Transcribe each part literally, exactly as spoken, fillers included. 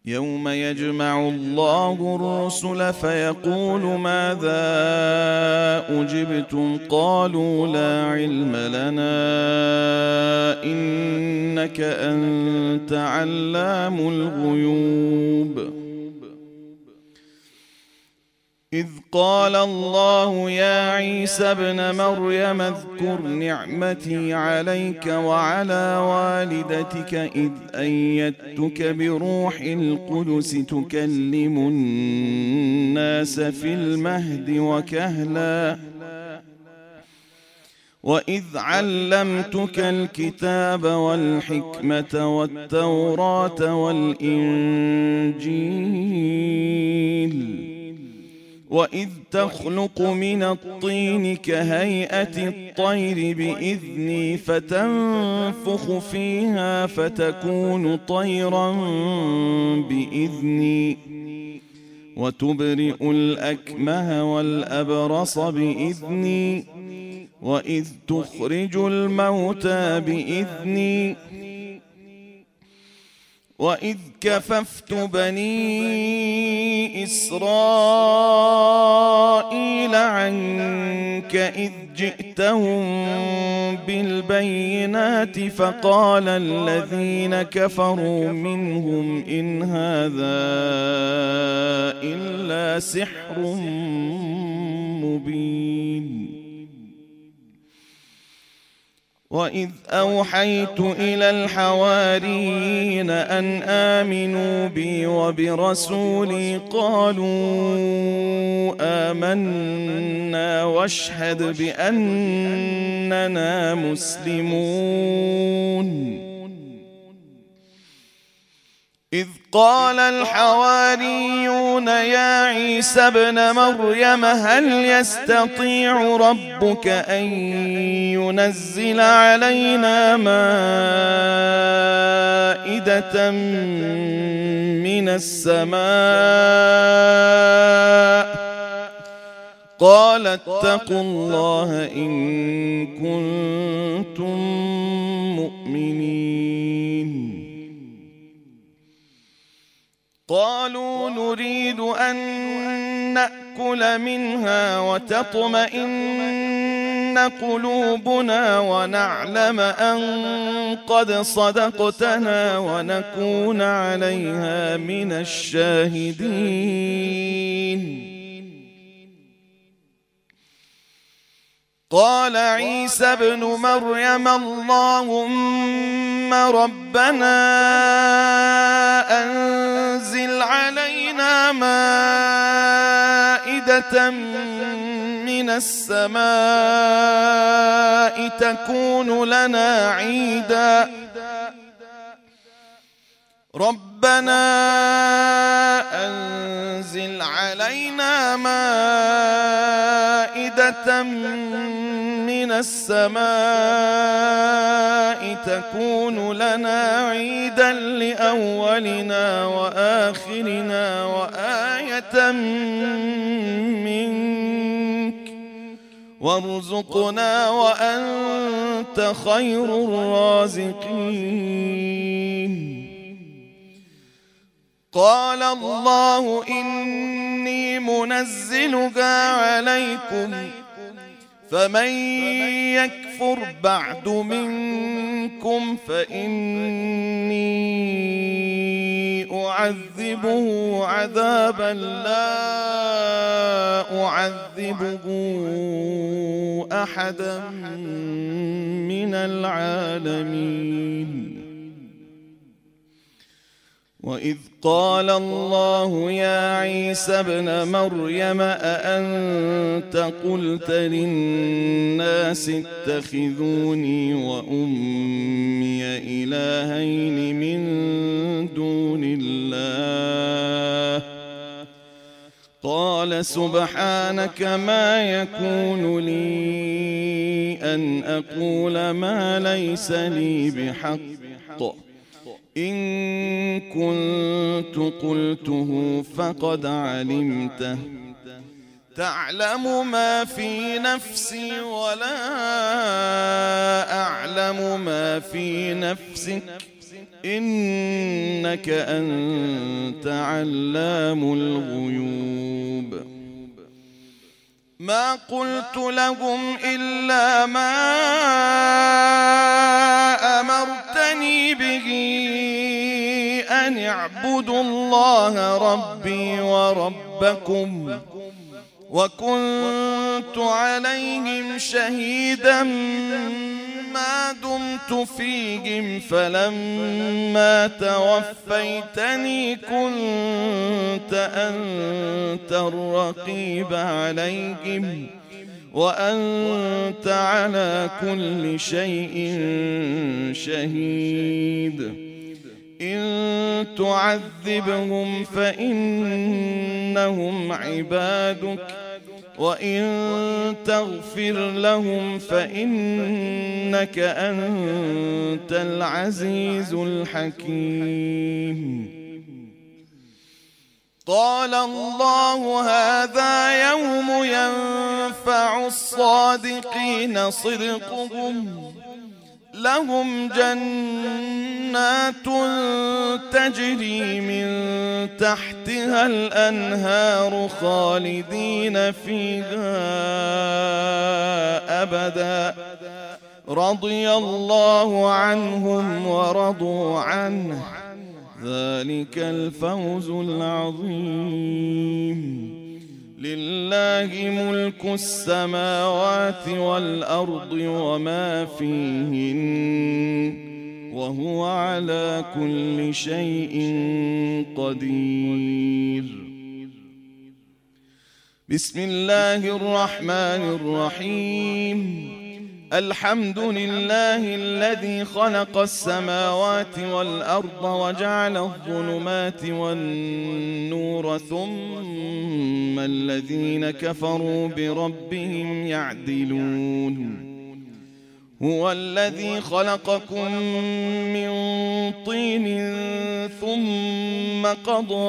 يوم يجمع الله الرسل فيقول ماذا أجبتم قالوا لا علم لنا إنك أنت علام الغيوب. إذ قال الله يا عيسى ابن مريم اذكر نعمتي عليك وعلى والدتك إذ أيدتك بروح القدس تكلم الناس في المهد وكهلا وإذ علمتك الكتاب والحكمة والتوراة والإنجيل وإذ تخلق من الطين كهيئة الطير بإذني فتنفخ فيها فتكون طيرا بإذني وتبرئ الأكمه والأبرص بإذني وإذ تخرج الموتى بإذني وإذ كففت بني إسرائيل عنك إذ جئتهم بالبينات فقال الذين كفروا منهم إن هذا إلا سحر مبين. وإذ أوحيت إلى الحواريين أن آمنوا بي وبرسولي قالوا آمنا واشهد بأننا مسلمون. إذ قال الحواريون يا عيسى ابن مريم هل يستطيع ربك أن ينزل علينا مائدة من السماء قال اتقوا الله إن كنتم مؤمنين. قالوا نريد أن نأكل منها وتطمئن قلوبنا ونعلم أن قد صدقتنا ونكون عليها من الشاهدين. قال عيسى ابن مريم اللهم ربنا أنزل علينا مائدة من السماء تكون لنا عيدا ربنا أنزل علينا مائدة من السماء تكون لنا عيدا لأولنا وآخرنا وآية منك وارزقنا وأنت خير الرازقين. قال الله إني منزلها عليكم فمن يكفر بعد منكم فإني أعذبه عذابا لا أعذبه أحدا من العالمين. وإذ قال الله يا عيسى ابن مريم أأنت قلت للناس اتخذوني وأمي إلهين من دون الله قال سبحانك ما يكون لي أن أقول ما ليس لي بحق إن كنت قلته فقد علمته تعلم ما في نفسي ولا أعلم ما في نفسك إنك أنت علام الغيوب ما قلت لهم إلا ما أمرتني به أن اعبدوا الله ربي وربكم وكنت عليهم شهيدا ما دمت فيهم فلما توفيتني كنت أنت الرقيب عليهم وأنت على كل شيء شهيد إن تعذبهم فإنهم عبادك وإن تغفر لهم فإنك أنت العزيز الحكيم قال الله هذا يوم ينفع الصادقين صدقهم لهم جنات تجري من تحتها الأنهار خالدين فيها أبدا رضي الله عنهم ورضوا عنه ذلك الفوز العظيم لله ملك السماوات والأرض وما فيهن وهو على كل شيء قدير بسم الله الرحمن الرحيم الحمد لله الذي خلق السماوات والأرض وجعل الظلمات والنور ثم الذين كفروا بربهم يعدلون هو الذي خلقكم من طين ثم قضى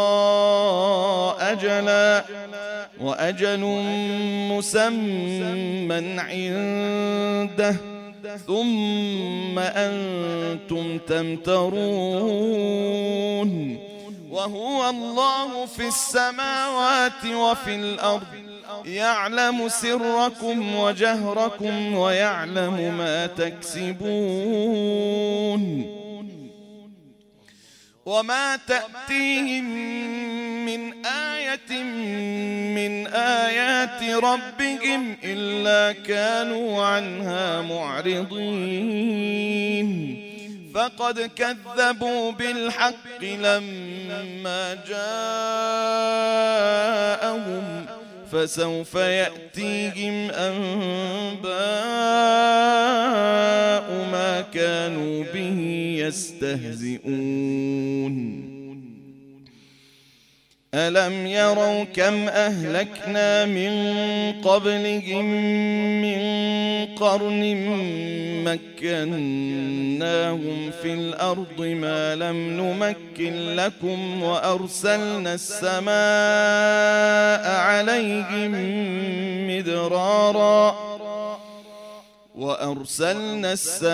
أجلا وأجل مسمى عنده ثم أنتم تمترون وهو الله في السماوات وفي الأرض يعلم سركم وجهركم ويعلم ما تكسبون وما تأتيهم من آية من آيات ربهم إلا كانوا عنها معرضين فقد كذبوا بالحق لما جاءهم فسوف يأتيهم أنباء ما كانوا به يستهزئون ألم يروا كم أهلكنا من قبلهم من قرن مكناهم في الأرض ما لم نمكن لكم وأرسلنا السماء عليهم مدرارا وأرسلنا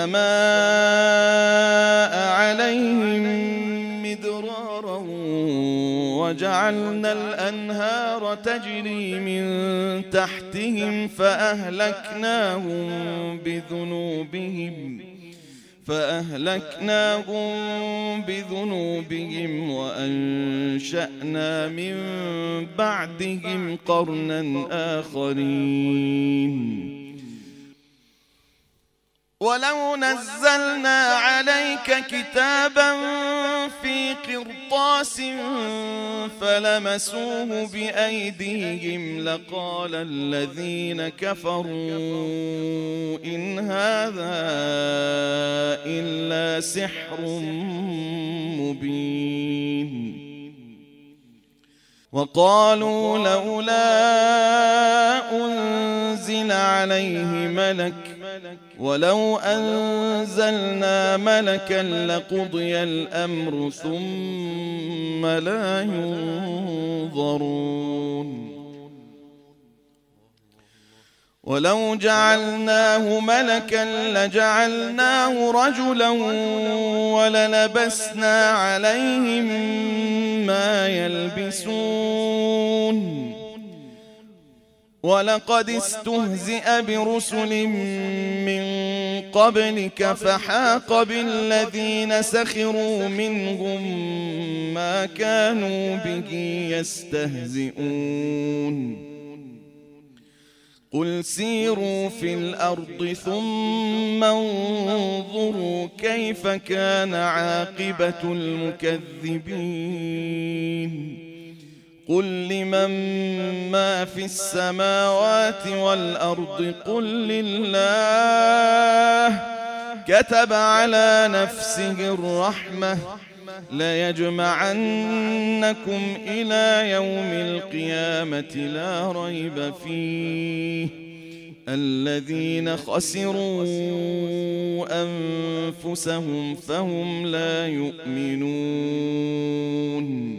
السماء عليهم مدرارا وجعلنا الأنهار تجري من تحتهم فأهلكناهم بذنوبهم فأهلكناهم بذنوبهم وأنشأنا من بعدهم قرنا آخرين ولو نزلنا عليك كتابا في قرطاس فلمسوه بأيديهم لقال الذين كفروا إن هذا إلا سحر مبين وقالوا لولا أنزل عليه ملك ولو أنزلنا ملكا لقضي الأمر ثم لا ينظرون ولو جعلناه ملكا لجعلناه رجلا وللبسنا عليهم ما يلبسون ولقد استهزئ برسل من قبلك فحاق بالذين سخروا منهم ما كانوا به يستهزئون قل سيروا في الأرض ثم انظروا كيف كان عاقبة المكذبين قل لمن ما في السماوات والأرض قل لله كتب على نفسه الرحمة ليجمعنكم إلى يوم القيامة لا ريب فيه الذين خسروا أنفسهم فهم لا يؤمنون